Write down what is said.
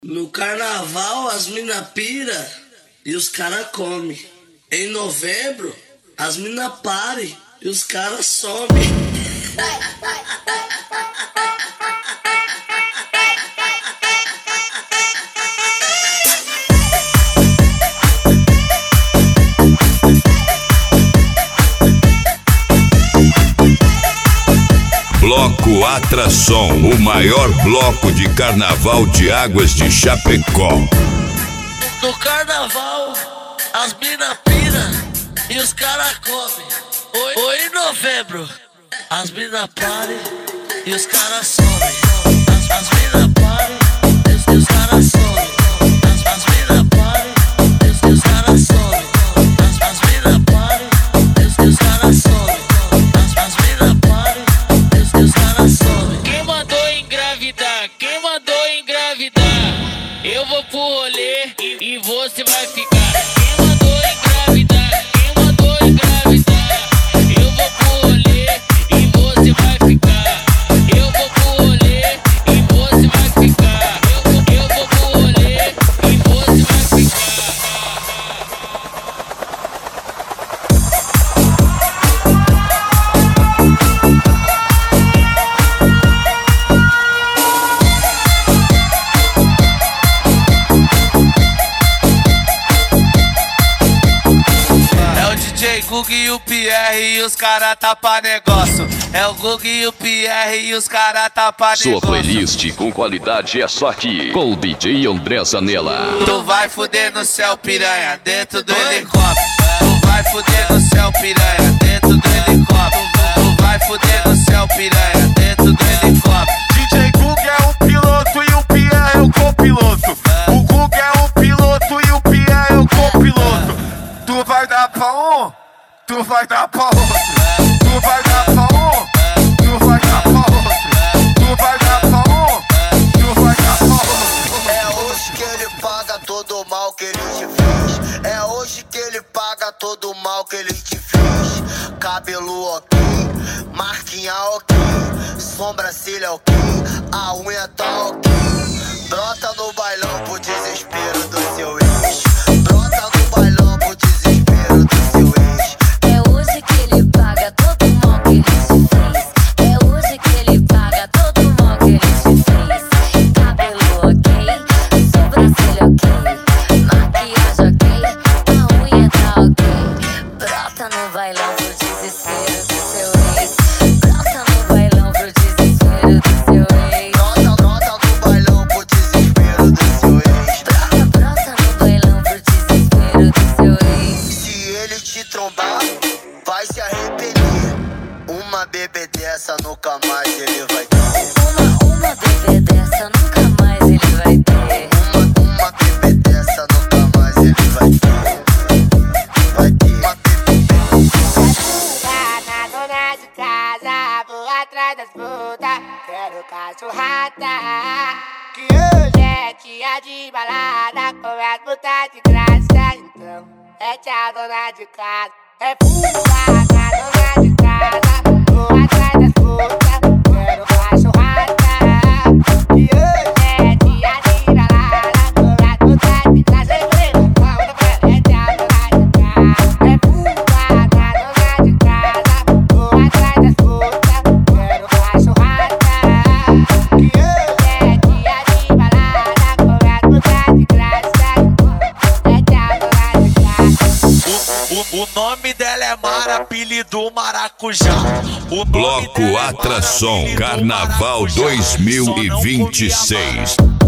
No carnaval as mina pira e os cara come. Em novembro as mina pare e os cara some. Bloco Atração, o maior bloco de carnaval de Águas de Chapecó. No carnaval, as mina pira e os cara come. Ou em novembro, as mina pare e os cara some. As mina pare e os cara some. As mina pare e os cara some. As mina pare e os cara some. As mina pare e os cara some. Quem mandou engravidar? Quem mandou engravidar? Eu vou pro rolê e você vai ficar. Quem mandou engravidar? Quem mandou engravidar? Eu vou pro rolê e você vai ficar. Eu vou pro rolê e você vai ficar. Eu vou pro rolê e você vai ficar. DJ Gug e o Pierre e os cara tapa negócio. É o Gug e o Pierre e os cara tapa negócio. Sua playlist com qualidade é só aqui, com o DJ André Zanella. Tu vai fuder no céu, piranha, dentro do helicóptero. Tu vai fuder no céu, piranha, dentro do helicóptero. Tu vai fuder no céu, piranha, dentro do helicóptero. DJ Gug é o piloto e o Pierre é o copiloto. O Gug é o piloto e o Pierre é o copiloto. Tu vai dar pra um, tu vai dar pra outro. Tu vai dar pra um, tu vai dar pra outro. Tu vai dar pra um, tu vai dar pra outro. É hoje que ele paga todo o mal que ele te fez. É hoje que ele paga todo o mal que ele te fez. Cabelo ok, marquinha ok, sobrancelha ok, a unha tá ok. Brota no bailão pro desespero do seu ex. Brota no bailão pro desespero do seu ex. É hoje que ele paga todo o mal que ele te fez. É hoje que ele paga todo o mal que ele te fez. Cabelo ok, sobrancelha ok, maquiagem ok, a unha tá ok. Brota no bailão pro desespero do seu ex. Brota no bailão pro desespero do seu ex. Brota no bailão pro desespero do seu ex. Brota no bailão pro desespero do seu ex. Se ele te trombar, vai se arrepender. Uma bebê dessa nunca mais ele vai ter. Uma bebê dessa nunca mais ele vai ter. Uma bebê dessa nunca mais ele vai ter. Vai ter uma Na dona de casa, vou atrás das putas. Quero cachorrada. Que hoje é dia de balada, com as putas de graça. Então, é tia dona de casa. É puta na dona de casa, vou atrás das putas. Quero cachorrada. Que hoje é dia de balada, com as putas de graça. É tia dona de casa. É puta na dona de casa, vou atrás das putas. Quero cachorrada. Que hoje é dia de balada, com as putas de graça. É tia dona de casa. O nome dela é Mara, apelido Maracujá. O nome Bloco dela é Mara, Atração, apelido Carnaval Maracujá. Só não 2026.